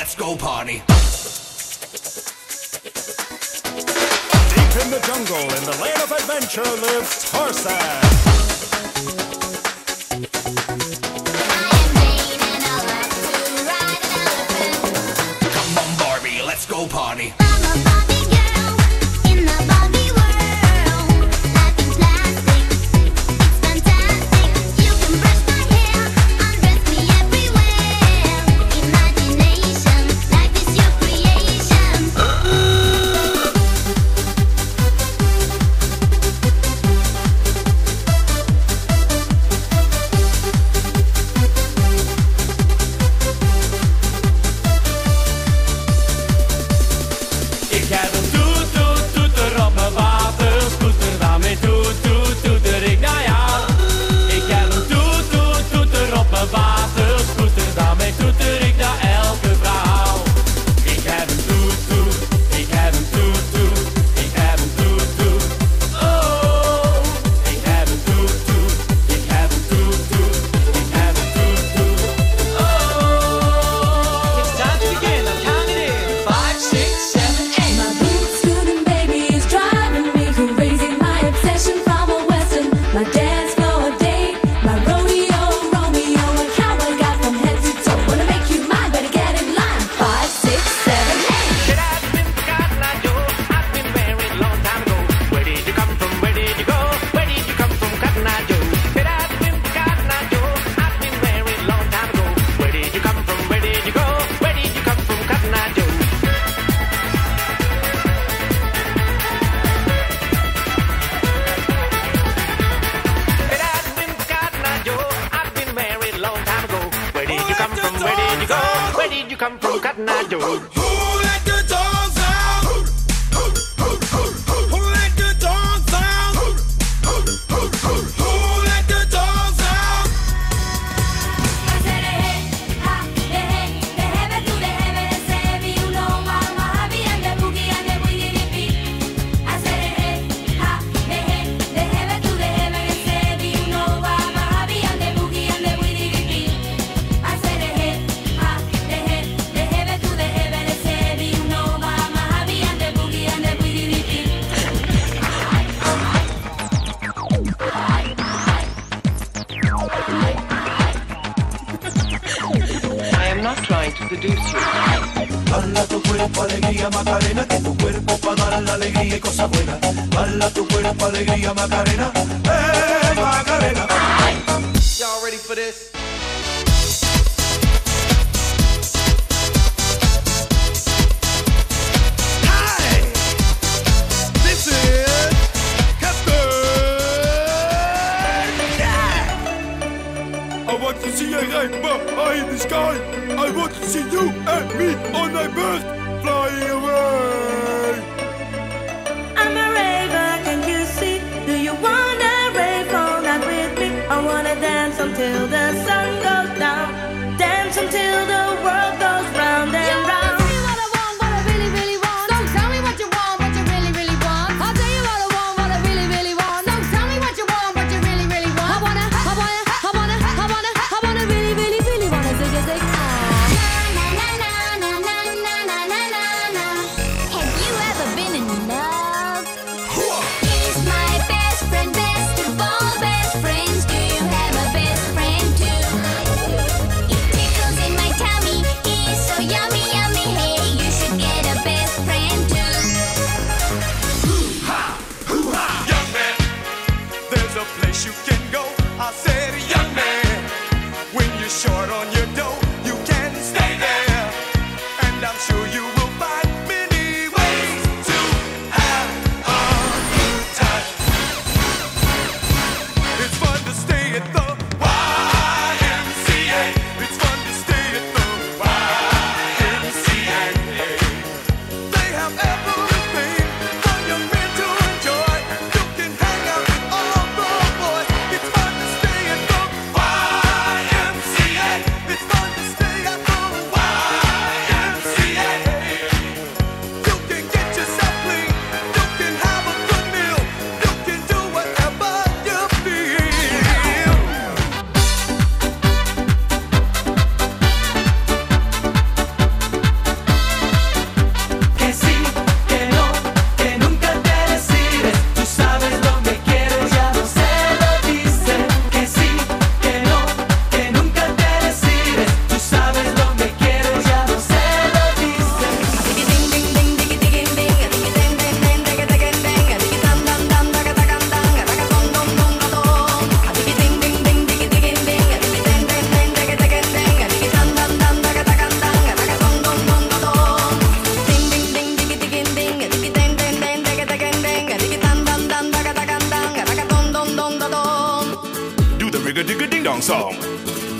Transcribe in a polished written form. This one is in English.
let's go party. Deep in the jungle, in the land of adventure, lives Tarzan. Come on, Barbie, let's go party. I'm a Barbie girl in the Barbie world. Life in plastic, it's fantastic. You can brush my hair, undress me everywhere. Imagination, life is your creation. Ik heb een toeter op mijn waterscooter. Daarmee toeter ik naar jou. Ik heb een toeter op mijn waterscooter. Daarmee toeter ik naar elke vrouw. Ik heb een toet, ik heb een toet, ik heb een toet. Oh, ik heb een toet, ik heb een toet, ik heb een toet. Oh, it's time to begin. I'm counting in 5, 6, 7, 8. My blue student baby is driving me crazy. My obsession from a western, my dance floor date, my rodeo Romeo, a cowboy guy from head to toe. Wanna make you mine, better get in line. 5, 6, 7, 8. Said I've been forgotten, I do. I've been married long time ago. Where did you come from? Where did you go? Where did you come from, Cotton Eye Joe? Said I've been forgotten, I do. I've been married long time ago. Where did you come from? Where did you go? Where did you come from, Cotton Eye Joe? Said I've been forgotten, I do. I've been married long time ago. Where did you come from? Where did you go? Where did you come from, Cotton Eye Joe? Who let the dogs out? Who let the dogs out? Who let the dogs out? I said hey, ha, hey, the heaven to the heaven and say me you know mama happy and the boogie and the boogie repeat. I said hey, ha, hey, the heaven to the heaven and say me you know mama happy and the boogie and the boogie repeat. I said hey, ha, hey, the heaven to the heaven and say me you know mama happy and the boogie and the boogie repeat. I am not trying to seduce you. Bala tu cuerpo, alegría, Macarena, que tu cuerpo pa' dar la alegría y cosas buenas. Bala tu cuerpo, alegría, Macarena, Macarena. Y'all ready for this? Hi, this is Captain Jack. I want to see a rainbow high in the sky. I want to see you and me on a bird flying away. I'm a raver, can you see? Do you wanna rave all night with me? I wanna dance until the sun goes down. Dance until the world goes round and round. Na na na na na na na na na. digga digga ding dong song.